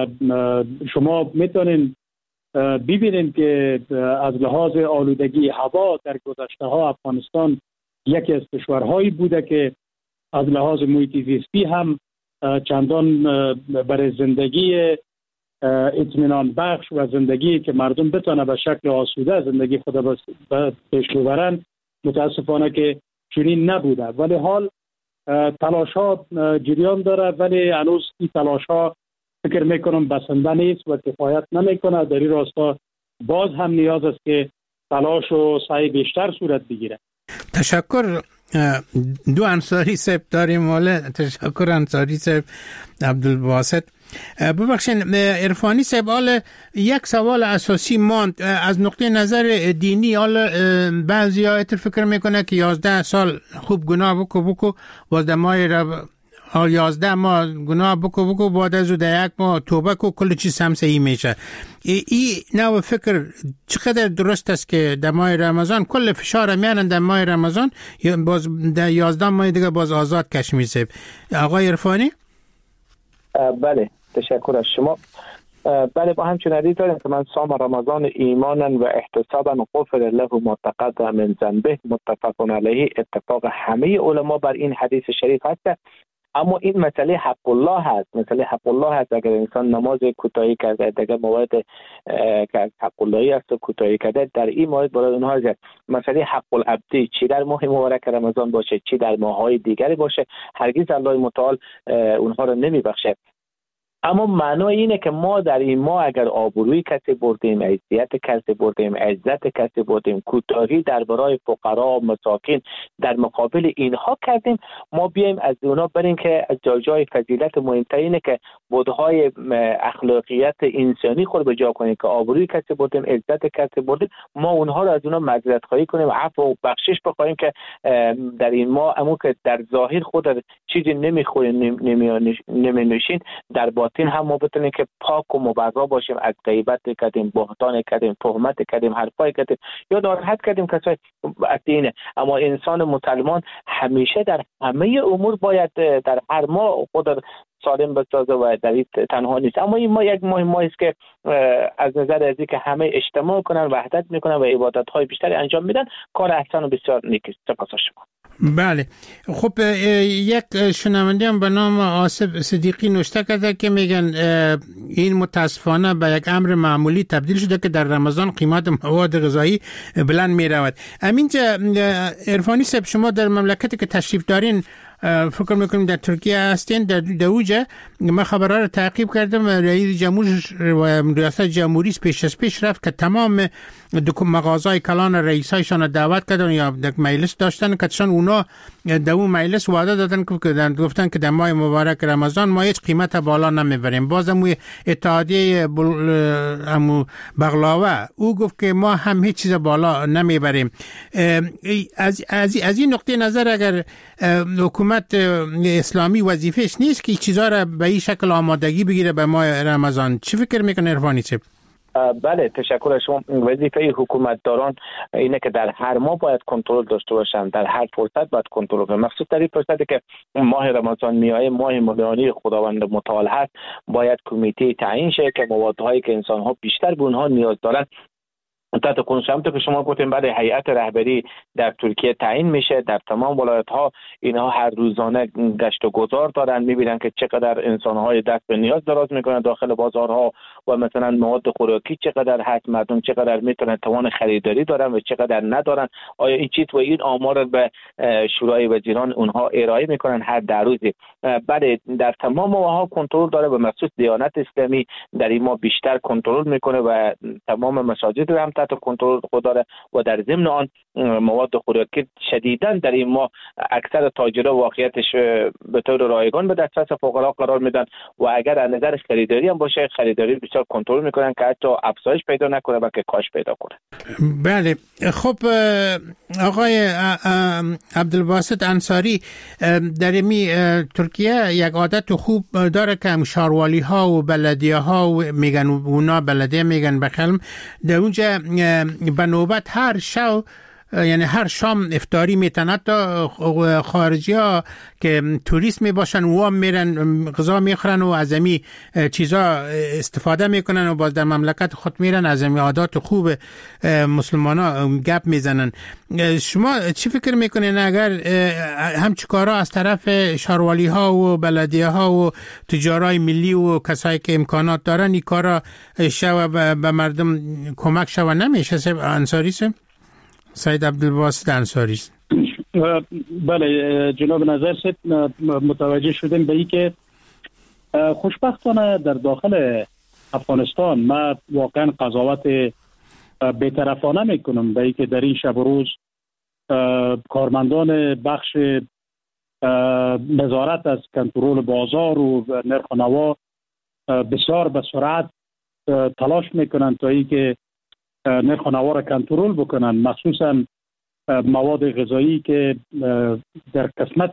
شما میتونین ببینید که از لحاظ آلودگی هوا در گذشته ها افغانستان یکی از کشورهایی بوده که از لحاظ محیط زیستی هم چندان برای زندگی اطمینان بخش و زندگی که مردم بتونه به شکل آسوده زندگی خود پیش ببرن متاسفانه که چنین نبوده، ولی حال تلاش ها جریان داره، ولی هنوز این تلاش ها فکر میکنم بسنده نیست و کفایت نمیکنه. در این راستا باز هم نیاز است که تلاش و سعی بیشتر صورت بگیره. تشکر. دو انصاری صاحب داریم ماله. تشکر انصاری صاحب، عبدالباسط. ببخشین عرفانی صاحب، حالا یک سوال اساسی ماند از نقطه نظر دینی. حالا بعضی ها فکر میکنه که یازده سال خوب گناه بکو بکو باز دمای رب یازده ماه گناه بکو بکو بعد از ده یک ماه توبه کو کل چیز هم صحیح میشه. این نوع فکر چقدر درست است که در ماه رمضان کل فشار میانن در ماه رمضان، باز در یازده ماه دیگه باز آزاد کش میشه؟ آقای عرفانی؟ بله، تشکر از شما. بله، با همچون حدیث داریم که من صام رمضان ایمانا و احتسابا غفر له ما تقدم من ذنبه، متفق علیه. اتفاق همه علما بر این حدیث شریف هست. اما این مسئله حق الله هست، مسئله حق الله هست. اگر انسان نماز کوتاهی کرده، دیگه موارد که حق اللهی است و کوتاهی کرده، در این مورد برای اونها هست مسئله حق العبدی، چی در ماه مبارک رمضان باشه چی در ماه‌های دیگری باشه، هرگز الله متعال اونها رو نمیبخشه. اما معنای اینه که ما در این ماه اگر آبروی کسی بردیم، عزت کسی بردیم، عزت کسی بردیم، کوتاهی در برای فقرا و مساکین در مقابل اینها کردیم، ما بیایم از اونها بریم که از جای جای فضیلت مهمتر اینه که بودهای اخلاقیت انسانی خود به جا کنیم که آبروی کسی بردیم، عزت کسی بردیم، ما اونها رو از اونها معذرت خواهی کنیم، عفو و بخشش بخوایم که در این ماه امو که در ظاهر خود چیزی نمیخوریم نمینوشین، در باطن هم ما بتونیم که پاک و مبرا باشیم، از غیبت کردیم، بهتان کردیم، تهمت کردیم، حرفای کردیم یا ناراحت کردیم کسای از دینه. اما انسان مسلمان همیشه در همه امور باید در هر ماه خود سالم بسازه و در این تنها نیست. اما این ما یک ماه ماهی است که از نظر از که همه اجتماع کنن، وحدت میکنن و عبادت های بیشتری انجام میدن، کار احسان و بسیار نیک است. سپاس شما. بله، خب یک شنونده هم به نام آصف صدیقی نوشته کرده که میگن این متاسفانه به یک امر معمولی تبدیل شده که در رمضان قیمت مواد غذایی بلند میرود. همینجا عرفانی صاحب، شما در مملکتی که تشریف دارین، فکر میکنم در ترکیه هستین، در دوجه من خبرها رو تعقیب کردم، رئیس جمهور و ریاست جمهوری پیش از پیش رفت که تمام مغازهای کلان رئیسایشان دعوت کردن یا در مجلس داشتن که چون اونا در اون مجلس وعده دادن که گفتن که در ماه مبارک رمضان ما هیچ قیمت بالا نمیبریم. بازم اتحادیه امو بغلاوه او گفت که ما هم هیچ چیز بالا نمیبریم. از از از این نقطه نظر اگر حکومت اسلامی وظیفهش نیست که چیزا را به این شکل آمادگی بگیره به ماه رمضان، چی فکر میکنه عرفانی صاحب؟ بله تشکر از شما. وظیفه حکومتداران اینه که در هر ماه باید کنترل داشته باشند، در هر فرصت باید کنترل کنند، مخصوص در این فرصتی که ماه رمضان میایه، ماه مهمانی خداوند متعال هست، باید کمیته تعیین شه که موادهایی که انسان ها بیشتر به اونها نیاز دارن تحت کنترل که شما گفتین بعد هیئت رهبری در ترکیه تعیین میشه. در تمام ولایت ها اینها هر روزانه گشت و گذار دارن، میبینن که چقدر انسان های دست به نیاز دراز میکنن داخل بازارها و مثلا مواد خوراکی چقدر هست، مردم چقدر میتونن توان خریداری دارن و چقدر ندارن. آیا این چیز و این آمار به شورای وزیران اونها ارائه میکنن هر در روزی؟ بعد در تمام ماها کنترل داره و مخصوص دیانت اسلامی در این ماه بیشتر کنترل میکنه و تمام مساجد هم تحت کنترل خود داره و در ضمن آن مواد خوراکی شدیداً در این ماه اکثر تاجرها واقعیتش به طور رایگان به دسترس فقرا قرار میدن و اگر از نظر خریداری هم باشه خریداری بسیار کنترل میکنن که حتی افزایش پیدا نکنه بلکه کاهش پیدا کنه. بله خب آقای عبدالباسط انصاری، در می ترکیه یک عادت خوب داره که شاروالی ها و بلدیه ها و میگن اونا بلدیه میگن بخلم در اونجا به نوبت هر شو یعنی هر شام افطاری میتن، تا خارجی ها که توریست می باشن و هم میرن غذا میخورن و از امی چیزا استفاده میکنن و باز در مملکت خود میرن از امی عادات خوب مسلمان ها گپ میزنن. شما چی فکر میکنین اگر همچه کارا از طرف شاروالی ها و بلدیه ها و تجارای ملی و کسایی که امکانات دارن این کارا شو به مردم کمک شو نمیشه؟ انصاری سه سید عبدالباسط انصاری. بله جناب نظر سید متوجه شدیم به این که خوشبختانه در داخل افغانستان ما واقعا قضاوت بی‌طرفانه میکنم به این که در این شب و روز کارمندان بخش نظارت از کنترل بازار و نرخ و نوا بسیار به سرعت تلاش میکنن تا این که نرخ و نوا را کنترل بکنن، مخصوصا مواد غذایی که در قسمت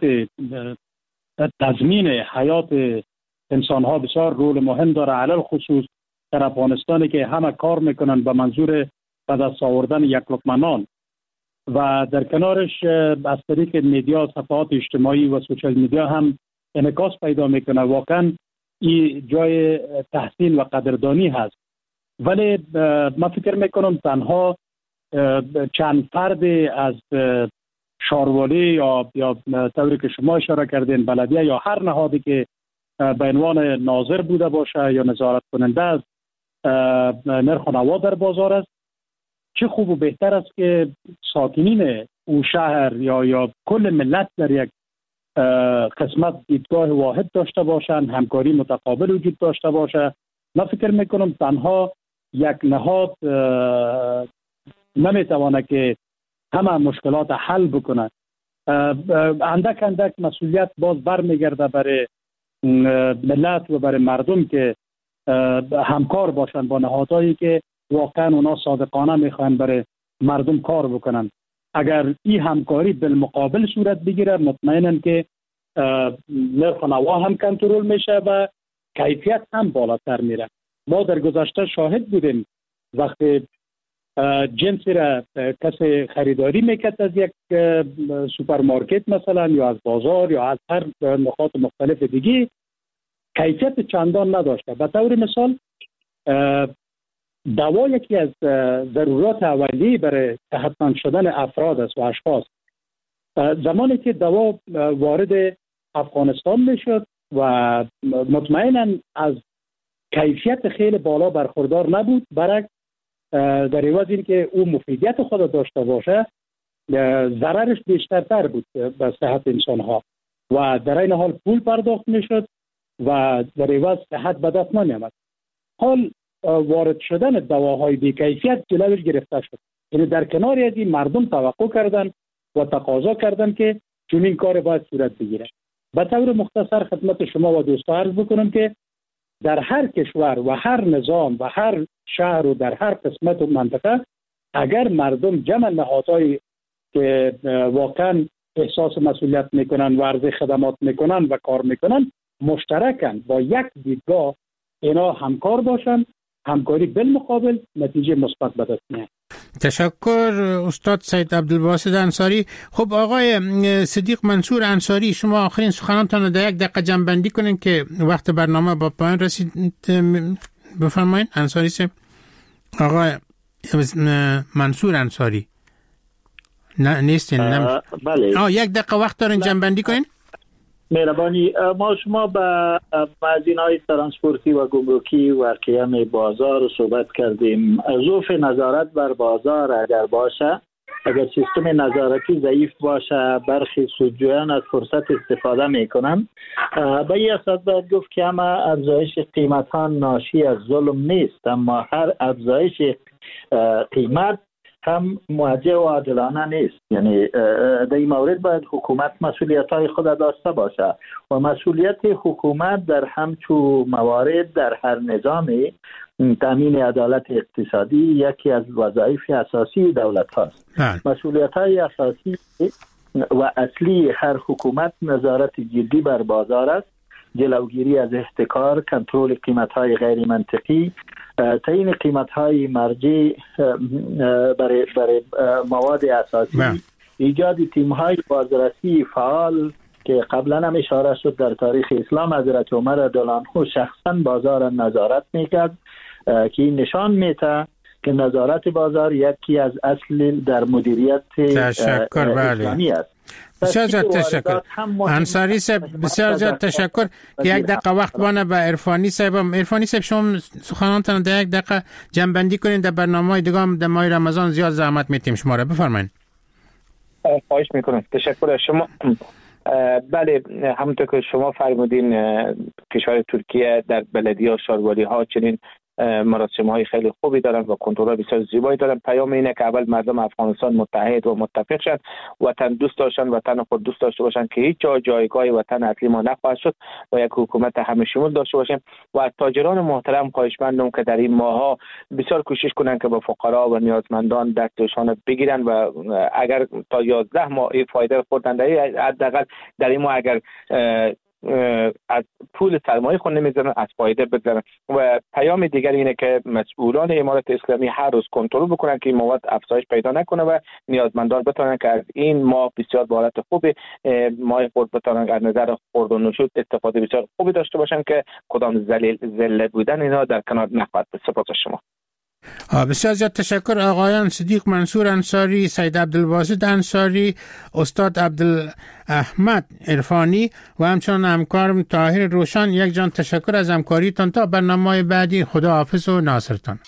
تضمین حیات انسان ها بسیار رول مهم داره، علل خصوص در افغانستانی که همه کار میکنن به منظور به دست آوردن یک لقمه نان و در کنارش از طریق میدیا، صفحات اجتماعی و سوشال میدیا هم انعکاس پیدا میکنه. واقعا این جای تحسین و قدردانی هست، ولی من فکر میکنم تنها چند فرد از شاروالی یا یا طوری که شما اشاره کردین بلدیه یا هر نهادی که به عنوان ناظر بوده باشه یا نظارت کننده از نرخ و نوا در بازار است، چه خوب و بهتر است که ساکنین او شهر یا یا کل ملت در یک قسمت دیدگاه واحد داشته باشند، همکاری متقابل وجود داشته باشه. من فکر میکنم تنها یک نهاد نمیتوانه که همه مشکلات حل بکنه. اندک اندک مسئولیت باز برمیگرده برای ملت و برای مردم که همکار باشن با نهادهایی که واقعا اونا صادقانه میخوان برای مردم کار بکنن. اگر این همکاری بالمقابل صورت بگیره مطمئنم که نرخ و نوا هم کنترل میشه و کیفیت هم بالاتر میره. ما در گذشته شاهد بودیم وقتی جنسی را کسی خریداری میکرد از یک سوپرمارکت مثلا یا از بازار یا از هر نقاط مختلف دیگه، کیفیت چندان نداشته. به طور مثال دوا یکی از ضرورات اولیه برای صحتمند شدن افراد است و اشخاص. زمانی که دوا وارد افغانستان میشد و مطمئنا از کیفیت خیلی بالا برخوردار نبود، برعکس در عوض این که او مفیدیت خود داشته باشه ضررش بیشترتر بود به صحت انسان ها و در این حال پول پرداخت میشد و در عوض صحت به دست نمیامد. حال وارد شدن دواهای بی کیفیت جلوش گرفته شد. یعنی در کنار از این مردم توقع کردن و تقاضا کردن که چنین کار باید صورت بگیره. به طور مختصر خدمت شما و دوستا عرض بکنم که در هر کشور و هر نظام و هر شهر و در هر قسمت و منطقه اگر مردم جمع نهادهایی که واقعا احساس مسئولیت میکنن و عرضه خدمات میکنن و کار میکنن مشترکن با یک دیدگاه اینا همکار باشن، همکاری بالمقابل نتیجه مثبت به دست میاد. تشکر استاد سید عبدالباسط انصاری. خب آقای صدیق منصور انصاری، شما آخرین سخنانتان رو در یک دقیقه جمع‌بندی کنین که وقت برنامه با پایان رسید. بفرمایید انصاری صاحب. آقای منصور انصاری نه نیستین؟ نه بله. آه یک دقیقه وقت دارین جمع‌بندی کنین. مهربانی. ما شما به مزینه‌های ترانسپورتی و گمرکی و قیم بازار صحبت کردیم. ضعف نظارت بر بازار اگر باشه، اگر سیستم نظارتی ضعیف باشه، برخی سودجویان از فرصت استفاده میکنن. به این اساس باید گفت که همه افزایش قیمت ها ناشی از ظلم نیست، اما هر افزایش قیمت هم موجه و عادلانه نیست. یعنی در این مورد باید حکومت مسئولیت های خود داشته باشه و مسئولیت حکومت در همچو موارد در هر نظامی تامین عدالت اقتصادی یکی از وظایف اساسی دولت هاست. مسئولیت های اساسی و اصلی هر حکومت نظارت جدی بر بازار است، جلوگیری از احتکار، کنترل قیمت های غیر منطقی، تعیین قیمت های مرجع برای برای مواد اساسی، ایجاد تیم های بازرسی فعال که قبلا هم اشاره شد در تاریخ اسلام حضرت عمر رضی شخصا بازار نظارت میکرد که این نشان میده که نظارت بازار یکی از اصل در مدیریت اسلامی است. بسیار زیاد تشکر انصاری صاحب، بسیار زیاد تشکر که یک دقیقه وقت بانه به عرفانی صاحب. عرفانی صاحب شما سخنانتان در یک دقیقه جمع‌بندی کنید. در برنامه‌های دیگه هم در ماه رمضان زیاد زحمت میتیم شما را. بفرمایید. خواهش میکنم. تشکر از شما. بله، همونطور که شما فرمودین کشور ترکیه در بلدیه و شهرواری ها چنین مراسم های خیلی خوبی دارن و کنترل بسیار زیبایی دارن. پیام اینه که اول مردم افغانستان متحد و متفق شن، وطن دوست داشتن، وطن خود دوست داشته باشن که هیچ جا جایگاه وطن اصلی ما نخواهد شد و یک حکومت همه شمول داشته باشیم. و از تاجران محترم خواهشمندم که در این ماها بسیار کوشش کنن که با فقرا و نیازمندان دستشان بگیرن و اگر تا یازده ماه فایده خوردن حداقل در این ماه اگر از پول سرمایه خود نمیزنن از فایده بگذارن. و پیام دیگر اینه که مسئولان امارت اسلامی هر روز کنترل بکنن که این مواد افزایش پیدا نکنه و نیازمندان بتونن که از این ماه بسیار به حالت خوبی ماه خود بتونن از نظر خورد و نوشود استفاده بسیار خوبی داشته باشن که کدام ذلیل ذله بودن اینا در کنار نخواهد. سپاس شما. بسیار زیاد تشکر آقایان صدیق منصور انصاری، سید عبدالباسط انصاری، استاد عبدالاحمد عرفانی و همچنان همکارم طاهر روشن. یک جان تشکر از همکاریتان. تا برنامه بعدی خدا حافظ و ناصرتان.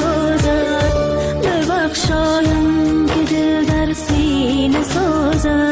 ببخشایم که دل در سینه سازد